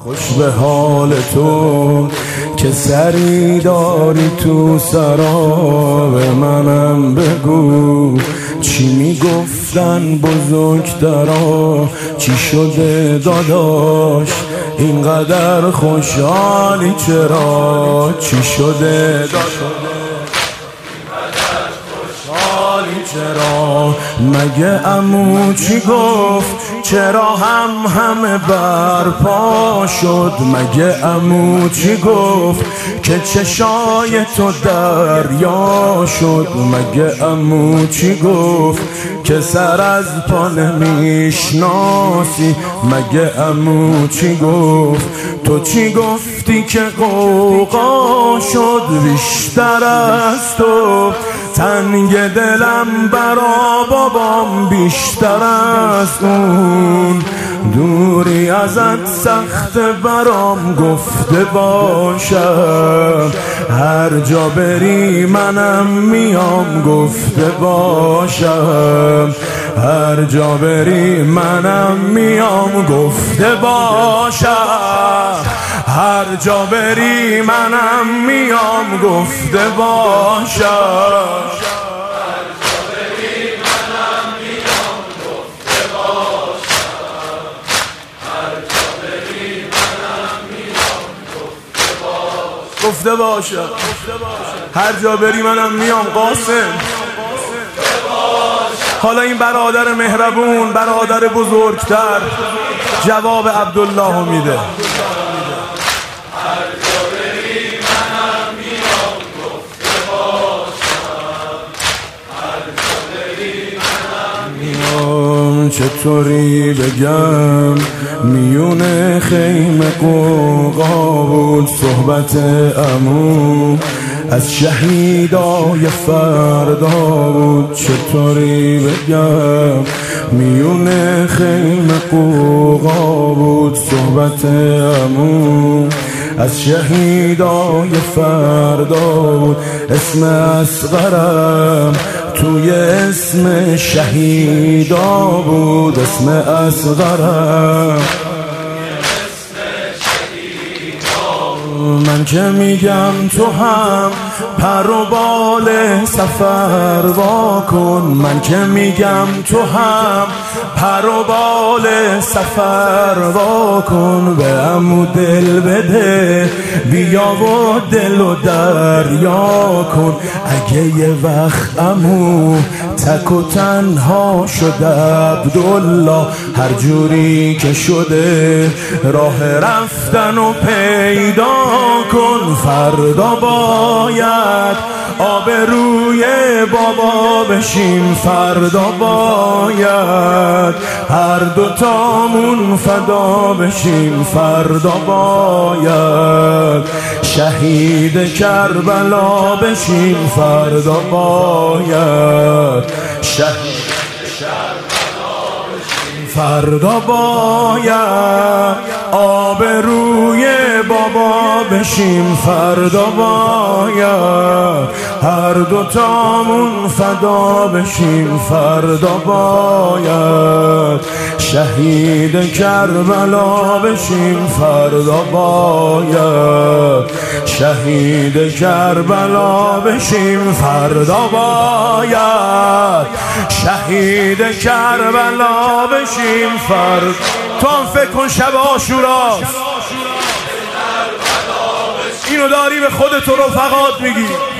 خوش به حال تو که سری داری تو سرا، به منم بگو چی میگفتن بزرگترا، چی شده داداش اینقدر خوشحالی چرا، چی شده داداش چرا، مگه عمو چی گفت چرا همه برپا شد، مگه عمو چی گفت که چشای تو دریا شد، مگه عمو چی گفت که سر از پا نمیشناسی، مگه عمو چی گفت تو چی گفتی که غوغا شد بیشتر از تو، تنگ دلم برا بابام بیشتر از اون، دوری ازت سخت برام گفته باشم، هر جا بری منم میام گفته باشم، هر جا بری منم میام گفته باشم، هر جا بری منم میام گفته باشم، گفته باشم، هر جا بری منم میام قاسم. حالا این برادر مهربون، برادر بزرگتر جواب عبدالله میده. چطوری بگم میونه خیمه قوقا بود صحبت عمو، از شهیدای فردا بود، چطوری بگم میونه خیمه قوقا بود صحبت عمو، از شهیدای فردا بود، اسم اصغرم توی اسم شهیدا بود، اسم اصغرم من که میگم تو هم پر و بال سفر وا کن، من که میگم تو هم پر و بال سفر وا کن، به عمو دل بده بیا و دل و دریا کن، اگه یه وقت عمو تک و تنها شده عبدالله، هر جوری که شده راه رفتن و پیدا کن، فردا باید آبروی بابا بشیم، فردا باید هر دوتامون فدا بشیم، فردا باید شهید کربلا بشیم، فردا باید شهید کربلا بشیم، فردا باید آبروی بابا بشیم، فردا باید هر دوتامون فدا بشیم، فردا باید شهید کربلا بشیم، فردا باید شهید کربلا بشیم، فردا باید شهید کربلا بشیم، فردا. تو هم فکر کن شب عاشوراست، اینو داری به خودت و رفقات میگی.